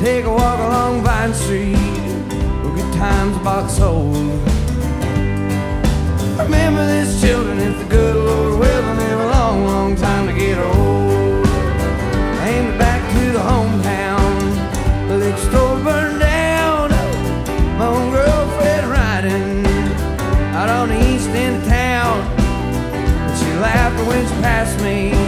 take a walk along Vine Street. Oh, good times box old. Remember this, children, if the good Lord will, live a long, long time to get old. Aimed back to the hometown, the liquor store burned down. My own girlfriend riding out on the east end of town, and she laughed when she passed me.